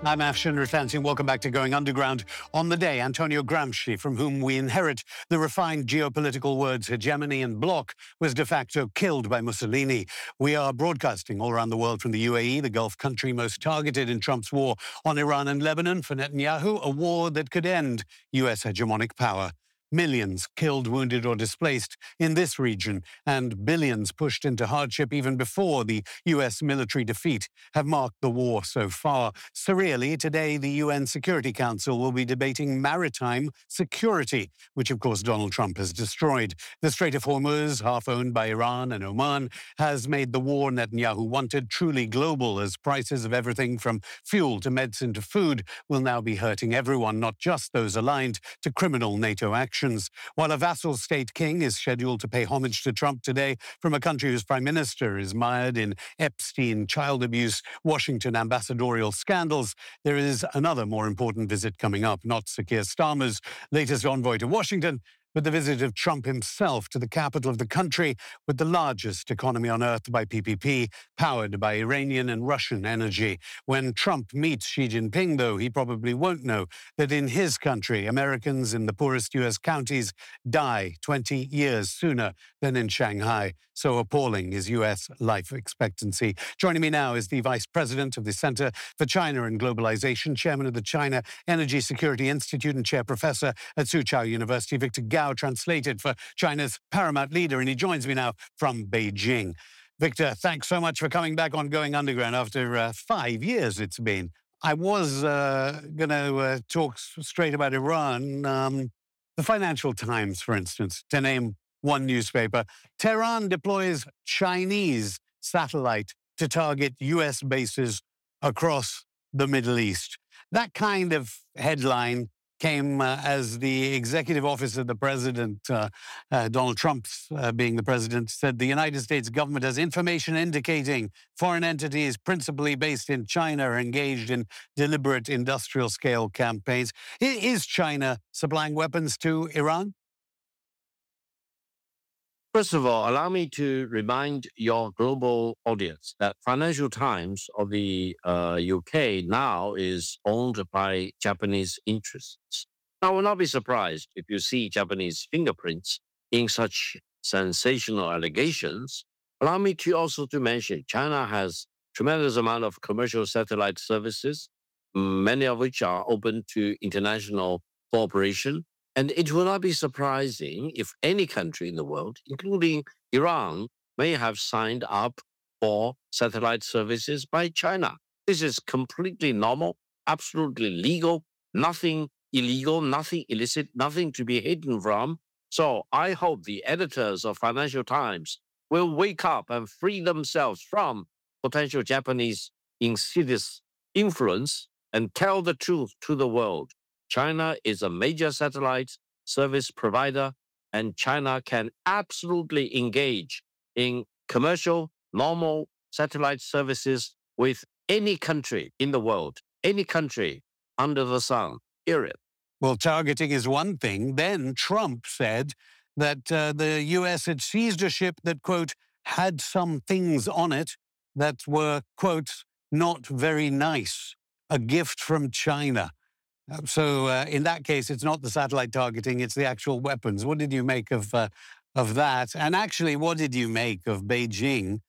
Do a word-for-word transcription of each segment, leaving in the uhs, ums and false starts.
I'm Afshin Riffansi. Welcome back to Going Underground. On the day, Antonio Gramsci, from whom we inherit the refined geopolitical words hegemony and bloc, was de facto killed by Mussolini. We are broadcasting all around the world from the U A E, the Gulf country most targeted in Trump's war on Iran and Lebanon. For Netanyahu, a war that could end U S hegemonic power. Millions killed, wounded, or displaced in this region, and billions pushed into hardship even before the U S military defeat have marked the war so far. Surreally, today the U N Security Council will be debating maritime security, which of course Donald Trump has destroyed. The Strait of Hormuz, half owned by Iran and Oman, has made the war Netanyahu wanted truly global, as prices of everything from fuel to medicine to food will now be hurting everyone, not just those aligned to criminal NATO action. While a vassal state king is scheduled to pay homage to Trump today from a country whose prime minister is mired in Epstein child abuse, Washington ambassadorial scandals, there is another more important visit coming up, not Sir Keir Starmer's latest envoy to Washington, but the visit of Trump himself to the capital of the country with the largest economy on earth by P P P, powered by Iranian and Russian energy. When Trump meets Xi Jinping, though, he probably won't know that in his country, Americans in the poorest U S counties die twenty years sooner than in Shanghai. So appalling is U S life expectancy. Joining me now is the Vice President of the Center for China and Globalization, Chairman of the China Energy Security Institute and Chair Professor at Soochow University, Victor Gao, translated for China's paramount leader, and he joins me now from Beijing. Victor, thanks so much for coming back on Going Underground after uh, five years it's been. I was uh, going to uh, talk straight about Iran. Um, the Financial Times, for instance, to name one newspaper, Tehran deploys Chinese satellite to target U S bases across the Middle East. That kind of headline came uh, as the executive office of the president, uh, uh, Donald Trump uh, being the president, said the United States government has information indicating foreign entities principally based in China are engaged in deliberate industrial scale campaigns. I- Is China supplying weapons to Iran? First of all, allow me to remind your global audience that Financial Times of the uh, U K now is owned by Japanese interests. I will not be surprised if you see Japanese fingerprints in such sensational allegations. Allow me to also to mention China has tremendous amount of commercial satellite services, many of which are open to international cooperation. And it will not be surprising if any country in the world, including Iran, may have signed up for satellite services by China. This is completely normal, absolutely legal, nothing illegal, nothing illicit, nothing to be hidden from. So I hope the editors of Financial Times will wake up and free themselves from potential Japanese insidious influence and tell the truth to the world. China is a major satellite service provider, and China can absolutely engage in commercial, normal satellite services with any country in the world, any country under the sun, period. Well, targeting is one thing. Then Trump said that uh, the U S had seized a ship that, quote, had some things on it that were, quote, not very nice, a gift from China. Uh, So uh, in that case, it's not the satellite targeting, it's the actual weapons. What did you make of uh, of that? And actually, what did you make of Beijing,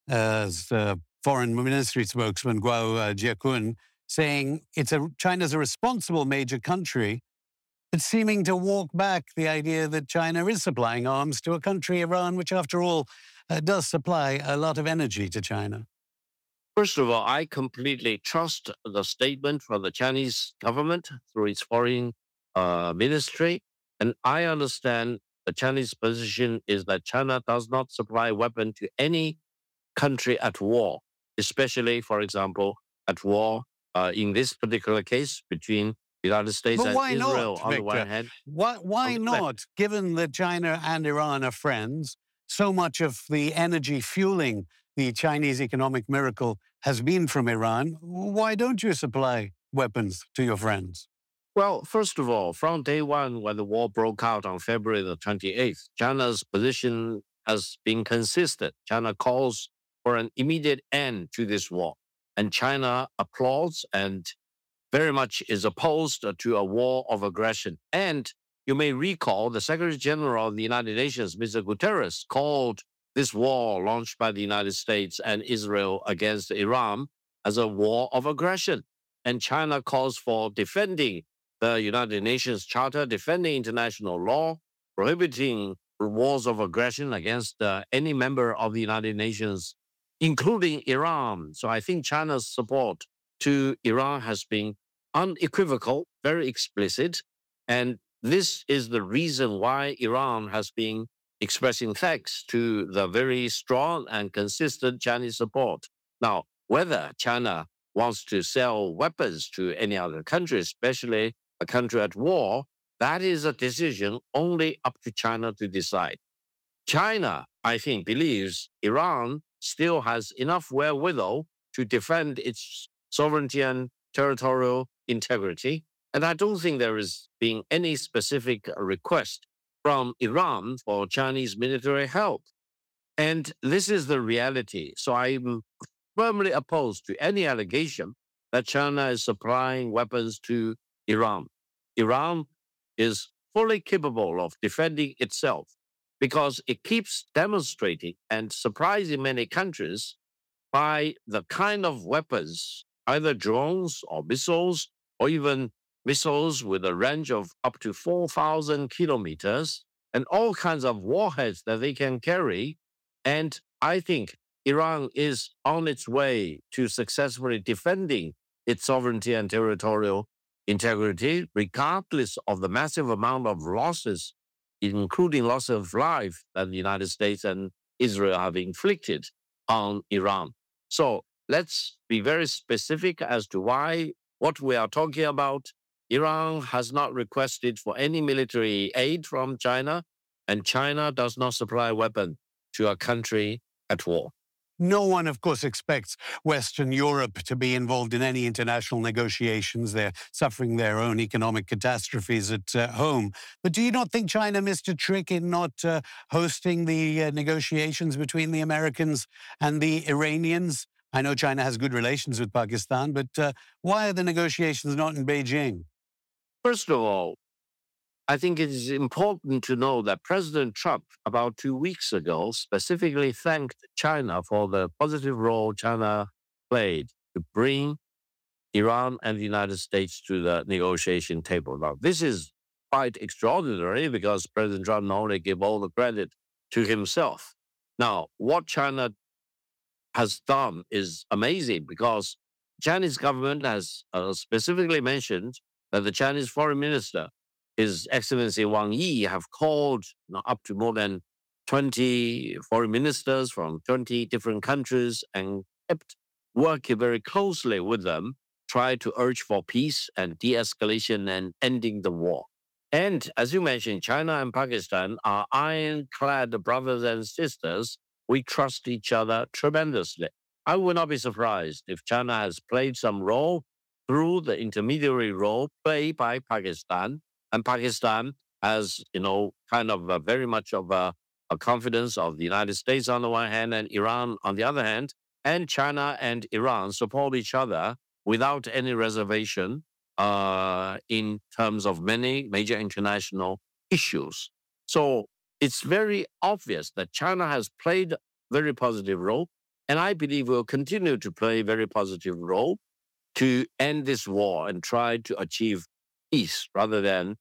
as uh, foreign ministry spokesman Guo uh, Jiakun, saying it's a China's a responsible major country, but seeming to walk back the idea that China is supplying arms to a country, Iran, which after all uh, does supply a lot of energy to China? First of all, I completely trust the statement from the Chinese government through its foreign uh, ministry. And I understand the Chinese position is that China does not supply weapons to any country at war, especially, for example, at war uh, in this particular case between the United States But and why Israel not, on the Victor? one hand. Why, why On the- not, given that China and Iran are friends, so much of the energy fueling the Chinese economic miracle has been from Iran? Why don't you supply weapons to your friends? Well, first of all, from day one, when the war broke out on February the twenty-eighth, China's position has been consistent. China calls for an immediate end to this war, and China applauds and very much is opposed to a war of aggression. And you may recall the Secretary General of the United Nations, Mister Guterres, called this war launched by the United States and Israel against Iran as a war of aggression. And China calls for defending the United Nations Charter, defending international law, prohibiting wars of aggression against uh, any member of the United Nations, including Iran. So I think China's support to Iran has been unequivocal, very explicit. And this is the reason why Iran has been expressing thanks to the very strong and consistent Chinese support. Now, whether China wants to sell weapons to any other country, especially a country at war, that is a decision only up to China to decide. China, I think, believes Iran still has enough wherewithal to defend its sovereignty and territorial integrity. And I don't think there is being any specific request from Iran for Chinese military help. And this is the reality. So I'm firmly opposed to any allegation that China is supplying weapons to Iran. Iran is fully capable of defending itself because it keeps demonstrating and surprising many countries by the kind of weapons, either drones or missiles, or even missiles with a range of up to four thousand kilometers, and all kinds of warheads that they can carry. And I think Iran is on its way to successfully defending its sovereignty and territorial integrity, regardless of the massive amount of losses, including loss of life that the United States and Israel have inflicted on Iran. So let's be very specific as to why what we are talking about. Iran has not requested for any military aid from China, and China does not supply weapons to a country at war. No one, of course, expects Western Europe to be involved in any international negotiations. They're suffering their own economic catastrophes at uh, home. But do you not think China missed a trick in not uh, hosting the uh, negotiations between the Americans and the Iranians? I know China has good relations with Pakistan, but uh, why are the negotiations not in Beijing? First of all, I think it is important to know that President Trump, about two weeks ago, specifically thanked China for the positive role China played to bring Iran and the United States to the negotiation table. Now, this is quite extraordinary because President Trump not only gave all the credit to himself. Now, what China has done is amazing because Chinese government has uh, specifically mentioned that the Chinese foreign minister, His Excellency Wang Yi, have called you know, up to more than twenty foreign ministers from twenty different countries and kept working very closely with them, try to urge for peace and de-escalation and ending the war. And as you mentioned, China and Pakistan are ironclad brothers and sisters. We trust each other tremendously. I would not be surprised if China has played some role through the intermediary role played by Pakistan. And Pakistan has, you know, kind of a very much of a, a confidence of the United States on the one hand and Iran on the other hand. And China and Iran support each other without any reservation uh, in terms of many major international issues. So it's very obvious that China has played a very positive role, and I believe will continue to play a very positive role to end this war and try to achieve peace rather than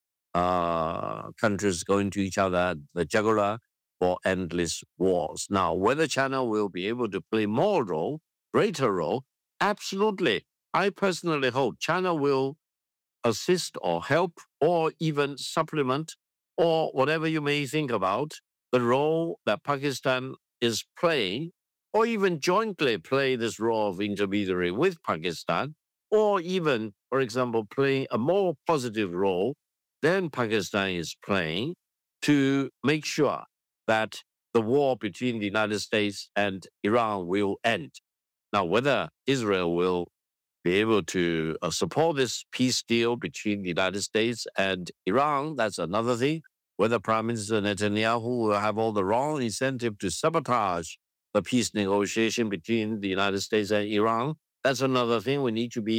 uh, countries going to each other at the jugular for endless wars. Now, whether China will be able to play more role, greater role, absolutely. I personally hope China will assist or help or even supplement or whatever you may think about the role that Pakistan is playing, or even jointly play this role of intermediary with Pakistan, or even, for example, playing a more positive role than Pakistan is playing to make sure that the war between the United States and Iran will end. Now, whether Israel will be able to uh, support this peace deal between the United States and Iran, that's another thing. Whether Prime Minister Netanyahu will have all the wrong incentive to sabotage the peace negotiation between the United States and Iran, that's another thing we need to be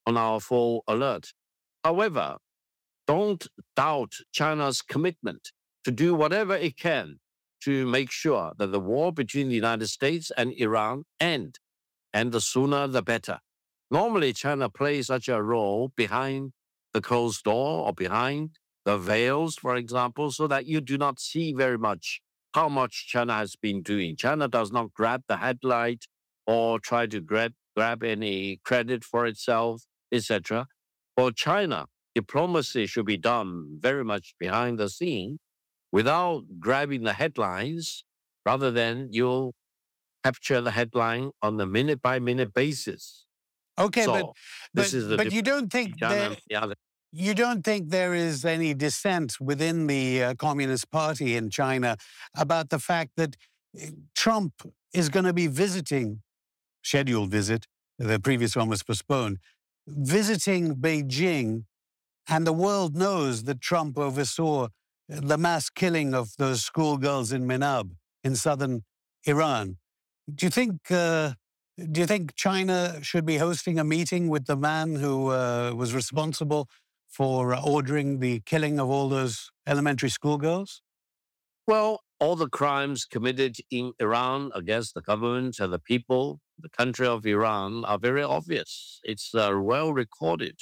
on our full alert. However, don't doubt China's commitment to do whatever it can to make sure that the war between the United States and Iran end, and the sooner the better. Normally, China plays such a role behind the closed door or behind the veils, for example, so that you do not see very much how much China has been doing. China does not grab the headlight or try to grab, grab any credit for itself, et cetera. For China, diplomacy should be done very much behind the scene without grabbing the headlines, rather than you'll capture the headline on a minute-by-minute basis. Okay, so, but this but, is the but you don't think China there, and the other. you don't think there is any dissent within the uh, Communist Party in China about the fact that uh, Trump is going to be visiting, scheduled visit, the previous one was postponed, visiting Beijing, and the world knows that Trump oversaw the mass killing of those schoolgirls in Minab in southern Iran. Do you think uh, do you think China should be hosting a meeting with the man who uh, was responsible for ordering the killing of all those elementary schoolgirls? Well, all the crimes committed in Iran against the government and the people, the country of Iran, are very obvious. It's uh, well recorded.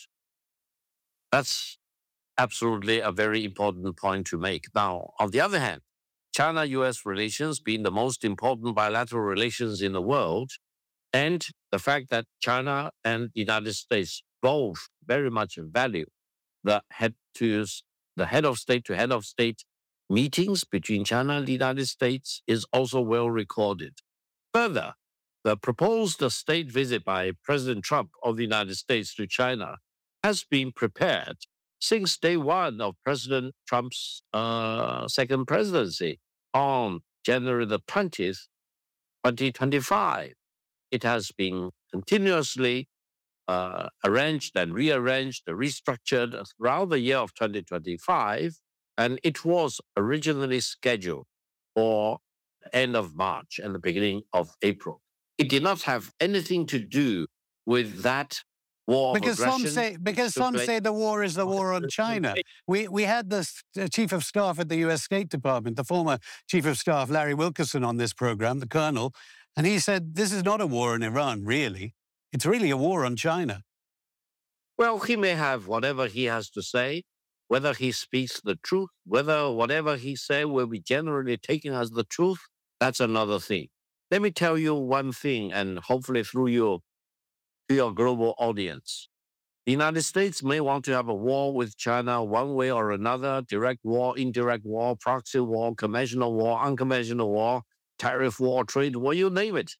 That's absolutely a very important point to make. Now, on the other hand, China-U S relations being the most important bilateral relations in the world, and the fact that China and the United States both very much value the head to the head of state to head of state meetings between China and the United States is also well recorded. Further, the proposed state visit by President Trump of the United States to China has been prepared since day one of President Trump's uh, second presidency on January the twentieth, twenty twenty-five. It has been continuously uh, arranged and rearranged, restructured throughout the year of twenty twenty-five, and it was originally scheduled for the end of March and the beginning of April. It did not have anything to do with that war of Because aggression. some say because took some place- say the war is the war on China. We we had the s- uh, chief of staff at the U S State Department, the former chief of staff Larry Wilkerson, on this program, the colonel, and he said this is not a war in Iran, really. It's really a war on China. Well, he may have whatever he has to say, whether he speaks the truth, whether whatever he said will be generally taken as the truth, that's another thing. Let me tell you one thing, and hopefully through you to your global audience. The United States may want to have a war with China one way or another, direct war, indirect war, proxy war, conventional war, unconventional war, tariff war, trade war, you name it.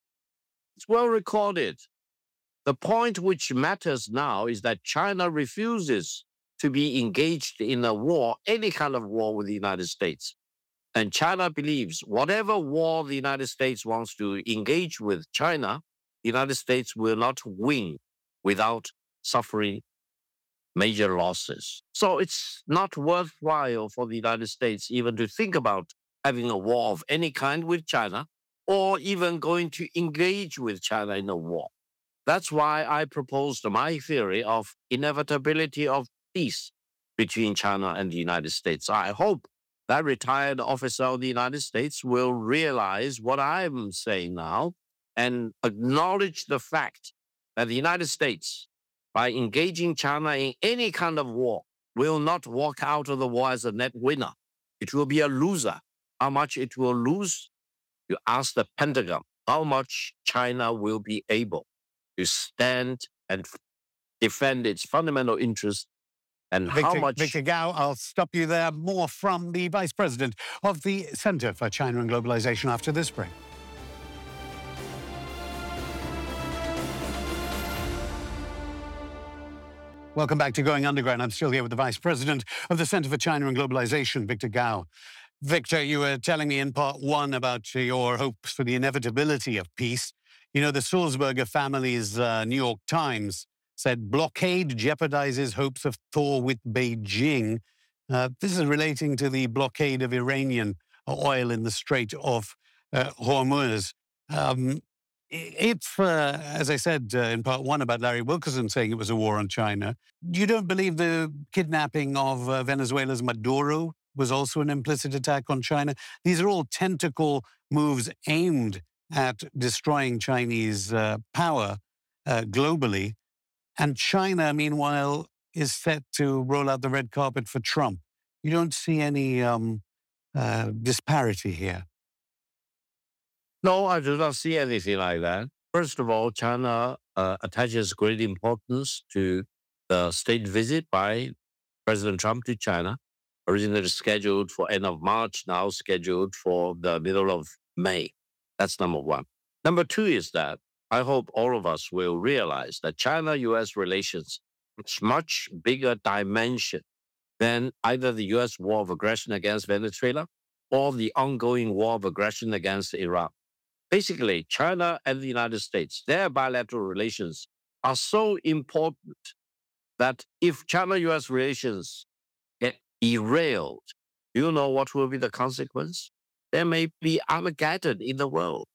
It's well recorded. The point which matters now is that China refuses to be engaged in a war, any kind of war with the United States. And China believes whatever war the United States wants to engage with China, the United States will not win without suffering major losses. So it's not worthwhile for the United States even to think about having a war of any kind with China, or even going to engage with China in a war. That's why I proposed my theory of inevitability of peace between China and the United States. I hope that retired officer of the United States will realize what I'm saying now and acknowledge the fact that the United States, by engaging China in any kind of war, will not walk out of the war as a net winner. It will be a loser. How much it will lose? You ask the Pentagon how much China will be able to stand and defend its fundamental interests, and Victor, how much. Victor Gao, I'll stop you there. More from the Vice President of the Center for China and Globalization after this break. Welcome back to Going Underground. I'm still here with the Vice President of the Center for China and Globalization, Victor Gao. Victor, you were telling me in part one about your hopes for the inevitability of peace. You know, the Sulzberger family's uh, New York Times said blockade jeopardizes hopes of thaw with Beijing. Uh, this is relating to the blockade of Iranian oil in the Strait of uh, Hormuz. Um, If, uh, as I said uh, in part one about Larry Wilkerson saying it was a war on China, you don't believe the kidnapping of uh, Venezuela's Maduro was also an implicit attack on China? These are all tentacle moves aimed at destroying Chinese uh, power uh, globally. And China, meanwhile, is set to roll out the red carpet for Trump. You don't see any um, uh, disparity here. No, I do not see anything like that. First of all, China uh, attaches great importance to the state visit by President Trump to China, originally scheduled for end of March, now scheduled for the middle of May. That's number one. Number two is that I hope all of us will realize that China-U S relations is much bigger dimension than either the U S war of aggression against Venezuela or the ongoing war of aggression against Iran. Basically, China and the United States, their bilateral relations are so important that if China-U S relations get derailed, you know what will be the consequence? There may be Armageddon in the world.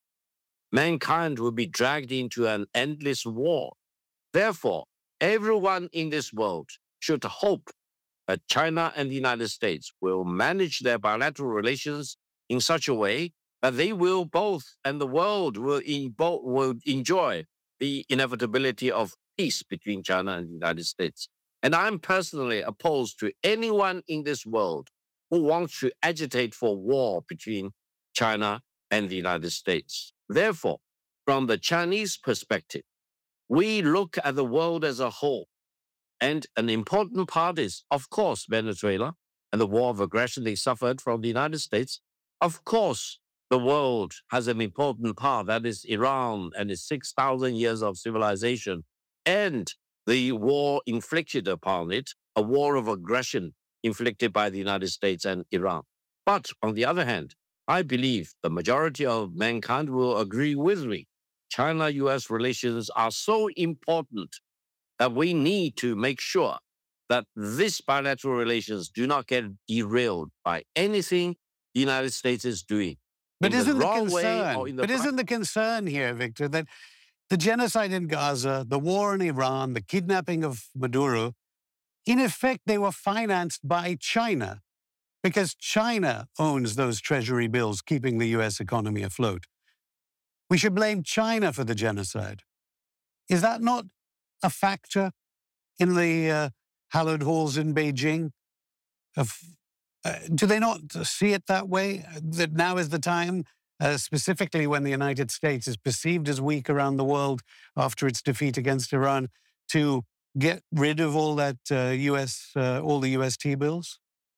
Mankind will be dragged into an endless war. Therefore, everyone in this world should hope that China and the United States will manage their bilateral relations in such a way that they will both, and the world will, in, both, will enjoy the inevitability of peace between China and the United States. And I'm personally opposed to anyone in this world who wants to agitate for war between China and the United States. Therefore, from the Chinese perspective, we look at the world as a whole. And an important part is, of course, Venezuela and the war of aggression they suffered from the United States. Of course, the world has an important part, that is Iran and its six thousand years of civilization, and the war inflicted upon it, a war of aggression inflicted by the United States and Iran. But on the other hand, I believe the majority of mankind will agree with me. China-U S relations are so important that we need to make sure that these bilateral relations do not get derailed by anything the United States is doing. But isn't the, the concern, the but isn't the concern here, Victor, that the genocide in Gaza, the war in Iran, the kidnapping of Maduro, in effect, they were financed by China because China owns those treasury bills keeping the U S economy afloat. We should blame China for the genocide. Is that not a factor in the uh, hallowed halls in Beijing? Of, uh, do they not see it that way, that now is the time, uh, specifically when the United States is perceived as weak around the world after its defeat against Iran, to get rid of all that uh, U S, uh, all the U S T-bills?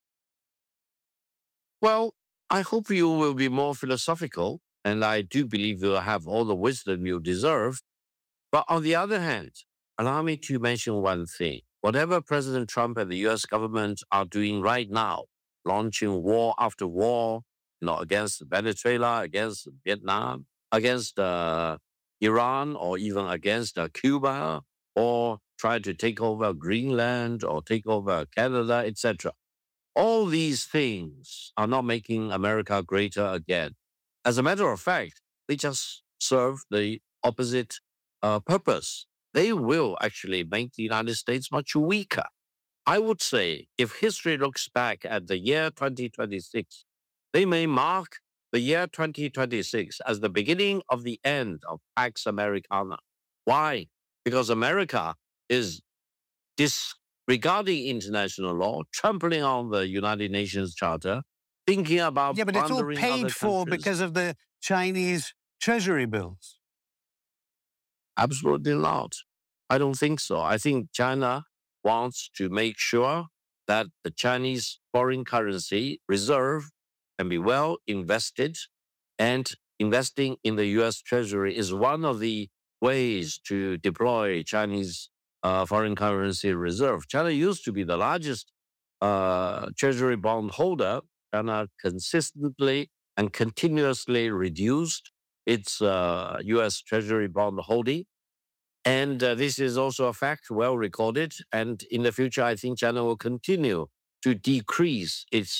Well, I hope you will be more philosophical, and I do believe you'll have all the wisdom you deserve. But on the other hand, allow me to mention one thing. Whatever President Trump and the U S government are doing right now, launching war after war, you know, against Venezuela, against Vietnam, against uh, Iran, or even against uh, Cuba, or try to take over Greenland or take over Canada, et cetera. All these things are not making America greater again. As a matter of fact, they just serve the opposite uh, purpose. They will actually make the United States much weaker. I would say if history looks back at the year twenty twenty-six, they may mark the year twenty twenty-six as the beginning of the end of Pax Americana. Why? Because America is disregarding international law, trampling on the United Nations Charter, thinking about yeah, but it's all paid for countries. Because of the Chinese treasury bills. Absolutely not. I don't think so. I think China wants to make sure that the Chinese foreign currency reserve can be well invested, and investing in the U S Treasury is one of the ways to deploy Chinese uh, foreign currency reserve. China used to be the largest uh, Treasury bond holder. China consistently and continuously reduced its uh, U S Treasury bond holding. And uh, this is also a fact, well recorded. And in the future, I think China will continue to decrease its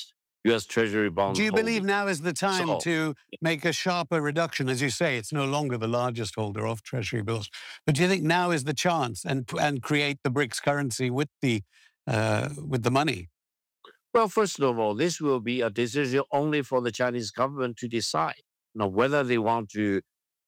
U S Treasury bond Do you holding. believe now is the time So, to make a sharper reduction? As you say, it's no longer the largest holder of Treasury bills. But do you think now is the chance and and create the BRICS currency with the uh, with the money? well, first of all, this will be a decision only for the Chinese government to decide. Now, whether they want to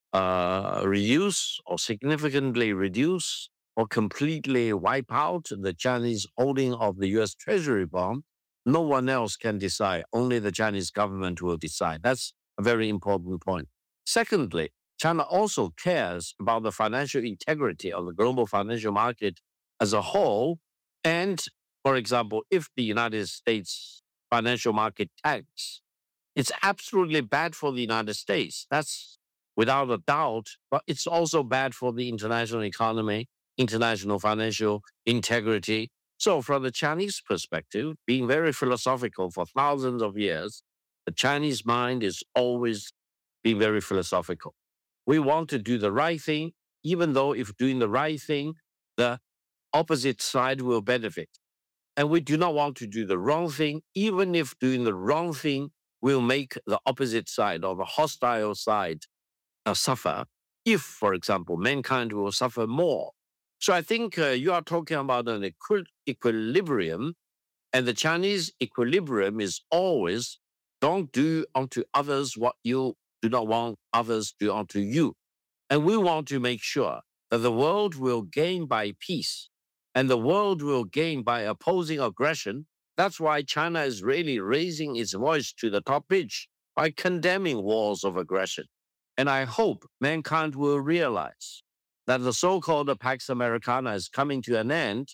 uh, reduce or significantly reduce or completely wipe out the Chinese holding of the U S Treasury bond, no one else can decide. Only the Chinese government will decide. That's a very important point. Secondly, China also cares about the financial integrity of the global financial market as a whole. And, for example, if the United States financial market tanks, it's absolutely bad for the United States. That's without a doubt, but it's also bad for the international economy, international financial integrity. So, from the Chinese perspective, being very philosophical for thousands of years, the Chinese mind is always being very philosophical. We want to do the right thing, even though if doing the right thing, the opposite side will benefit. And we do not want to do the wrong thing, even if doing the wrong thing will make the opposite side or the hostile side uh, suffer. If, for example, mankind will suffer more. So I think uh, you are talking about an equi- equilibrium, and the Chinese equilibrium is always don't do unto others what you do not want others do unto you. And we want to make sure that the world will gain by peace and the world will gain by opposing aggression. That's why China is really raising its voice to the top pitch by condemning wars of aggression. And I hope mankind will realize that the so-called Pax Americana is coming to an end,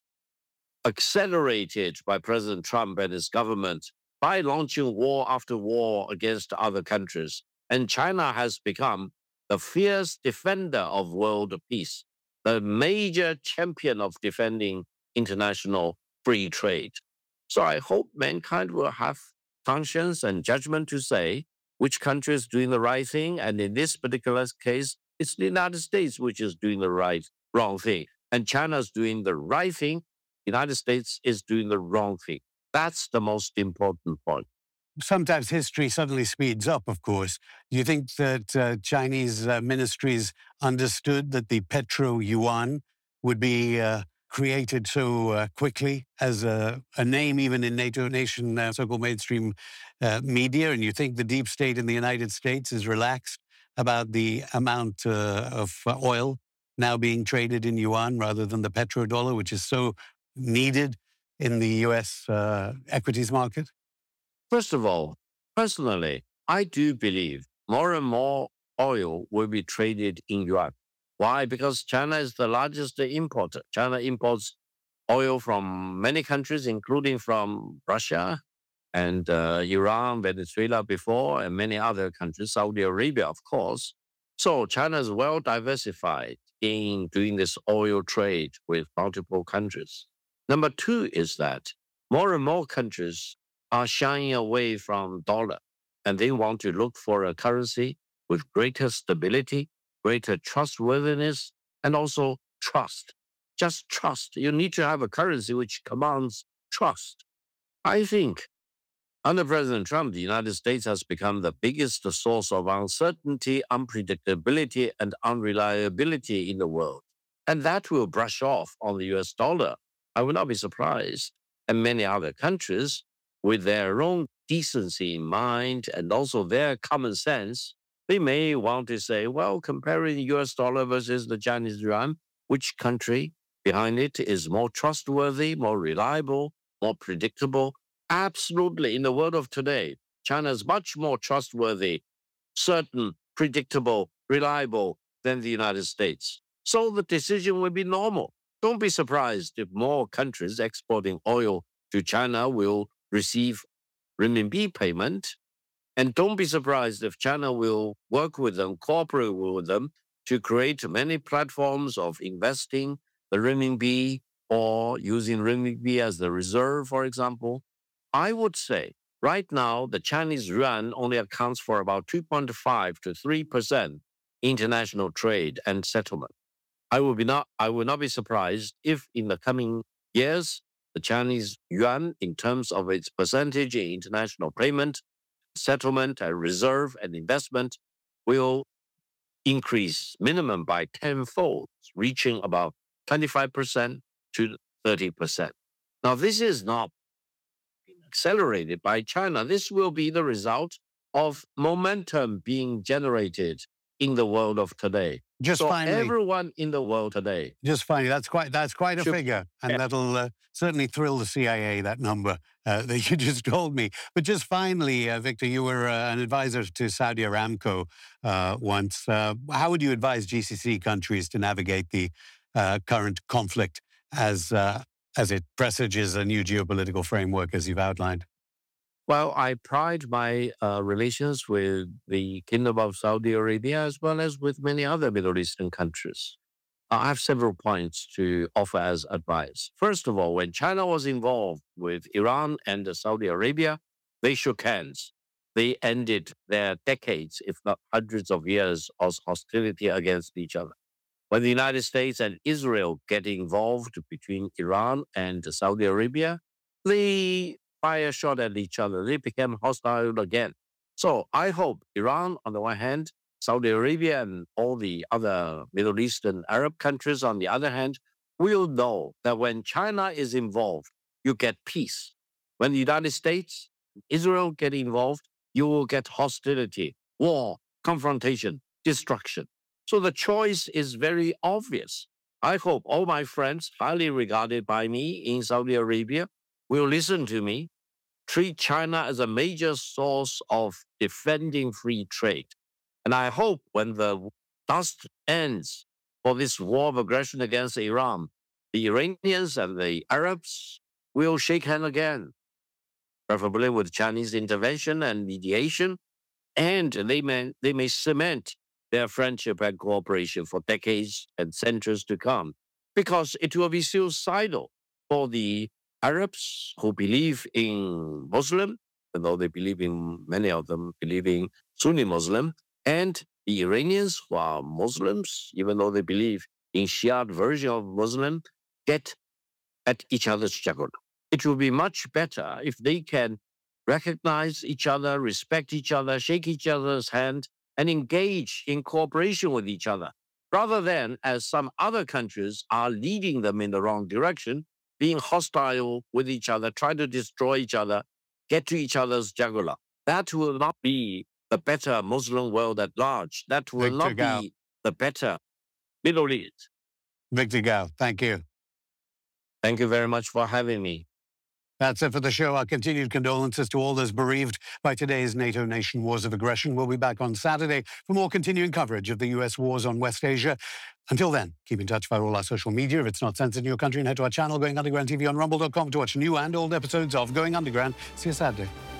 accelerated by President Trump and his government by launching war after war against other countries. And China has become the fierce defender of world peace, the major champion of defending international free trade. So I hope mankind will have conscience and judgment to say which country is doing the right thing. And in this particular case, it's the United States which is doing the right wrong thing. And China is doing the right thing. The United States is doing the wrong thing. That's the most important point. Sometimes history suddenly speeds up, of course. Do you think that uh, Chinese uh, ministries understood that the petro yuan would be uh, created so uh, quickly as a, a name, even in NATO nation, uh, so-called mainstream uh, media? And you think the deep state in the United States is relaxed about the amount uh, of uh, oil now being traded in yuan rather than the petrodollar, which is so needed in the U S uh, equities market? First of all, personally, I do believe more and more oil will be traded in yuan. Why? Because China is the largest importer. China imports oil from many countries, including from Russia and uh, Iran, Venezuela before, and many other countries, Saudi Arabia, of course. So China is well diversified in doing this oil trade with multiple countries. Number two is that more and more countries are shying away from dollar, and they want to look for a currency with greater stability, greater trustworthiness, and also trust. Just trust. You need to have a currency which commands trust. I think under President Trump, the United States has become the biggest source of uncertainty, unpredictability, and unreliability in the world. And that will brush off on the U S dollar. I would not be surprised. And many other countries, with their own decency in mind and also their common sense, they may want to say, well, comparing the U S dollar versus the Chinese yuan, which country behind it is more trustworthy, more reliable, more predictable? Absolutely. In the world of today, China is much more trustworthy, certain, predictable, reliable than the United States. So the decision will be normal. Don't be surprised if more countries exporting oil to China will receive renminbi payment. And don't be surprised if China will work with them, cooperate with them to create many platforms of investing the renminbi or using renminbi as the reserve, for example. I would say right now, the Chinese yuan only accounts for about two point five to three percent international trade and settlement. I would, be not, I would not be surprised if in the coming years, the Chinese yuan in terms of its percentage in international payment, settlement, and reserve and investment will increase minimum by tenfold, reaching about twenty-five percent to thirty percent. Now, this is not accelerated by China. This will be the result of momentum being generated in the world of today. Just so finally, everyone in the world today. Just finally, that's quite that's quite a should, figure, and yeah. that'll uh, certainly thrill the C I A. That number uh, that you just told me. But just finally, uh, Victor, you were uh, an advisor to Saudi Aramco uh, once. Uh, how would you advise G C C countries to navigate the uh, current conflict as uh, as it presages a new geopolitical framework, as you've outlined? Well, I pride my uh, relations with the Kingdom of Saudi Arabia as well as with many other Middle Eastern countries. I have several points to offer as advice. First of all, when China was involved with Iran and Saudi Arabia, they shook hands. They ended their decades, if not hundreds of years, of hostility against each other. When the United States and Israel get involved between Iran and Saudi Arabia, they fire shot at each other. They became hostile again. So I hope Iran, on the one hand, Saudi Arabia and all the other Middle Eastern Arab countries, on the other hand, will know that when China is involved, you get peace. When the United States, Israel get involved, you will get hostility, war, confrontation, destruction. So the choice is very obvious. I hope all my friends, highly regarded by me in Saudi Arabia, will listen to me, treat China as a major source of defending free trade. And I hope when the dust ends for this war of aggression against Iran, the Iranians and the Arabs will shake hands again, preferably with Chinese intervention and mediation, and they may, they may cement their friendship and cooperation for decades and centuries to come, because it will be suicidal for the Arabs who believe in Muslim, although they believe in, many of them believe in Sunni Muslim, and the Iranians who are Muslims, even though they believe in Shiite version of Muslim, get at each other's jugular. It will be much better if they can recognize each other, respect each other, shake each other's hand, and engage in cooperation with each other, rather than, as some other countries are leading them in the wrong direction, being hostile with each other, trying to destroy each other, get to each other's jugular. That will not be the better Muslim world at large. That will Victor not Gao. be the better Middle East. Victor Gao, thank you. Thank you very much for having me. That's it for the show. Our continued condolences to all those bereaved by today's NATO nation wars of aggression. We'll be back on Saturday for more continuing coverage of the U S wars on West Asia. Until then, keep in touch via all our social media. If it's not censored in your country, and head to our channel, Going Underground T V on rumble dot com to watch new and old episodes of Going Underground. See you Saturday.